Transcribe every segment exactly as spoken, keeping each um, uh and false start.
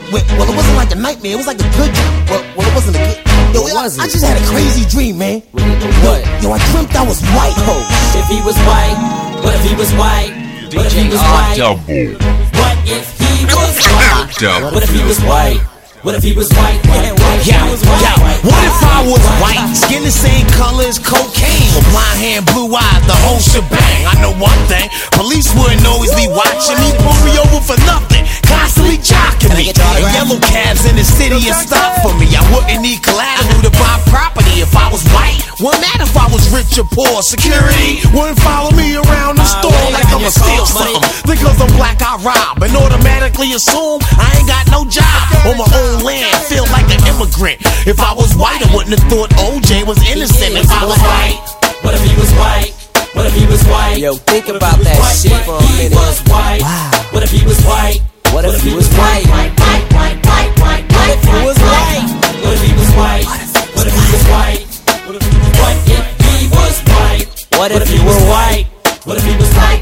Well, well, it wasn't like a nightmare, it was like a good dream. Well, well it wasn't a good. Yo, what was I, it? I just had a crazy dream, man. What? Yo, I dreamt I was white. Oh, if he was white, what if he was white? What if he was white? What if he was white? What if he was white? What if he was white? Yeah, yeah. What if I was white? Skin the same color as cocaine. With blonde hair and blue eyes, the whole shebang. I know one thing, police wouldn't always be watching me. Pull me over for nothing, constantly jocking me. And yellow cabs in the city and stop for me. I wouldn't need collateral to buy property if I was white. Wouldn't matter if I was rich or poor. Security wouldn't follow me around the store like I'ma steal something. Because I'm black, I rob and automatically assume I ain't got no job on my own land. Feel like an immigrant. If I was white, I wouldn't have thought O J was innocent. If I was white, what if he was white? What if he was white? Yo, think about that shit for a minute. What if he was white? What if he was white? What if he was white? What if he was white? What if he was white? What if he was white? What if he was white? What if he was white? What if he was white?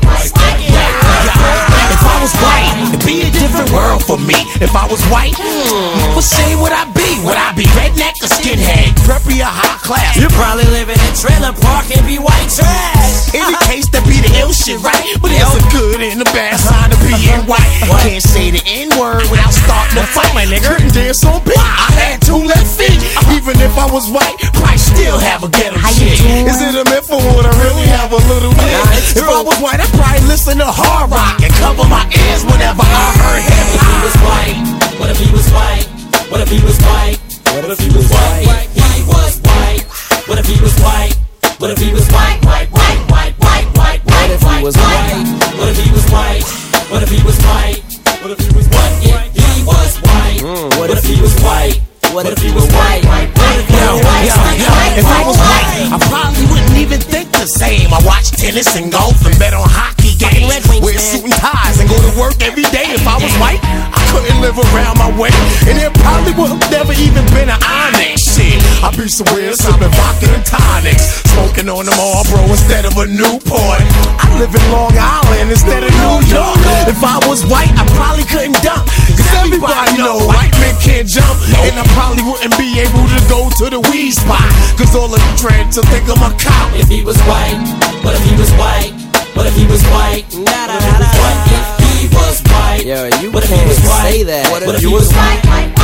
If I was white, it'd be a different world for me. If I was white, what shade would I be? Would I be redneck or skinhead? Preppy or high class? You'd probably live in a trailer park and be white trash. In the case, that be the ill shit, right? But there's a good and a bad side of being white. Can't say the N-word without starting a fight, my nigga. Couldn't dance on beat. I had two left feet. Even if I was white, probably still have a ghetto shit. Is it a myth or would I really have a little bit? If I was white, I'd probably listen to hard rock and cover my ears whenever I heard hip hop. What if he was white? What if he was white? What if he was white? What if he was white? He was white. What if he was white? What if he was white? White, white, white, white, white. What if he was white? What if he was white? What if he was white? What if he was white? He was white. What if he was white? What if he was white? Yo, yo, yo, if I was white, I probably wouldn't even think the same. I watch tennis and golf and bet on hockey games. Wear suit and ties and go to work every day. If I was white, I couldn't live around my way. And there probably would have never even been an Onyx shit. I'd be somewhere sipping vodka and tonics, smoking on the Marlboro instead of a Newport. I live in Long Island instead of New York. If I was white, I probably couldn't dump. Cause everybody know white men can't jump. And I probably wouldn't be able to go to the weed spot. Cause all of the dreads will think I'm a cop. If he was white, what if he was white? What if he was white? Nah, nah, nah, nah. What if he was white? Yo, you what if can't he was white? Say that. What if, what if he was white?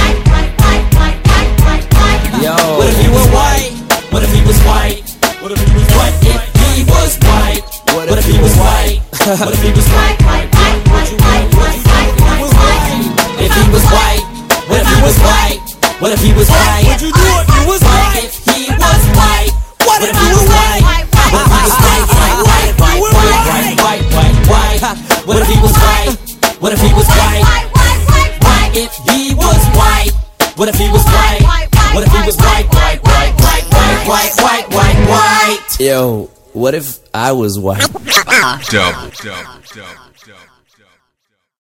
Yo, what if he was white? What if he was white? What if he was white? What if he was white? What if he was white? What if he was white? If he was white, what if he was white? What if he was white? Would you do it? He was white. If he was white, what if he was white? What if he was white? White, white, white, white, white, white, white. What if he was white? What if he was white? What if he was white? What if he was white? What if he was white? White, white, white, white, white, white, white, white. Yo, what if I was white? Dub, dub, dub.